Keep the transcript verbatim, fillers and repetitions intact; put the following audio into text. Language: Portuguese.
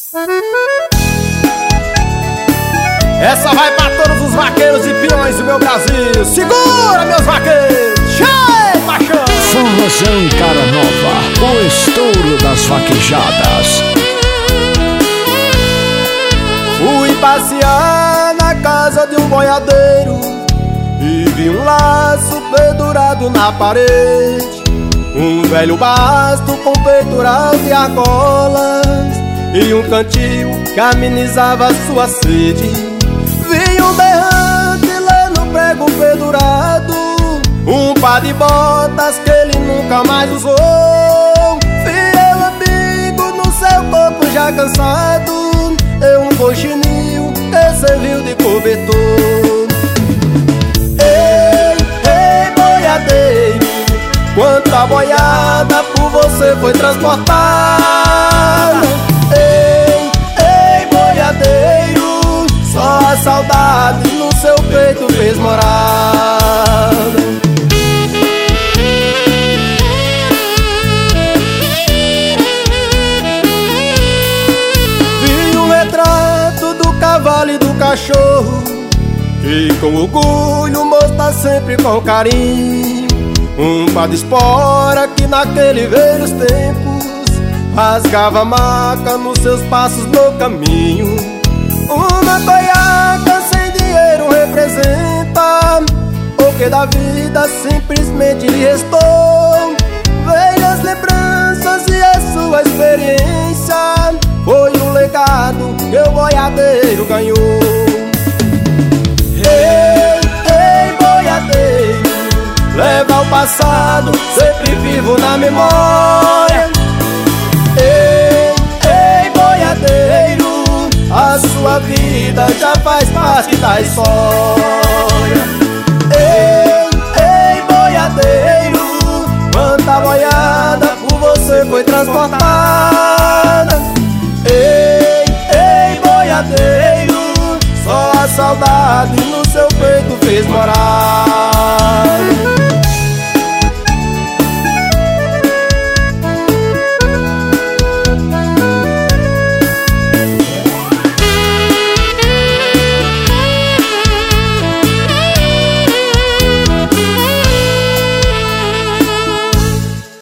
Essa vai pra todos os vaqueiros e peões do meu Brasil. Segura, meus vaqueiros! Cheio, paixão! Forrozão Cara Nova, o estouro das vaquejadas. Fui passear na casa de um boiadeiro e vi um laço pendurado na parede, um velho basto com peitoral de argolas e um cantil que amenizava sua sede. Vi um berrante lá no prego pendurado, um par de botas que ele nunca mais usou. Fiel amigo no seu corpo já cansado, e um coxinho que serviu de cobertor. Ei, ei, boiadeiro, quanta boiada por você foi transportada. Ei, ei, boiadeiro, só a saudade no seu peito fez morada. Vi um retrato do cavalo e do cachorro, e com orgulho mostra sempre com carinho um par de espora que naquele velhos tempos rasgava a maca nos seus passos no caminho. Uma coiaca sem dinheiro representa o que da vida simplesmente lhe restou. Velhas lembranças e a sua experiência foi o legado que o boiadeiro ganhou. Ei, ei, boiadeiro, leva o passado sempre vivo na memória. Ei, ei, boiadeiro, a sua vida já faz parte da história. Ei, ei, boiadeiro, quanta boiada por você foi transportada. Ei, ei, boiadeiro, só a saudade no seu peito fez morar.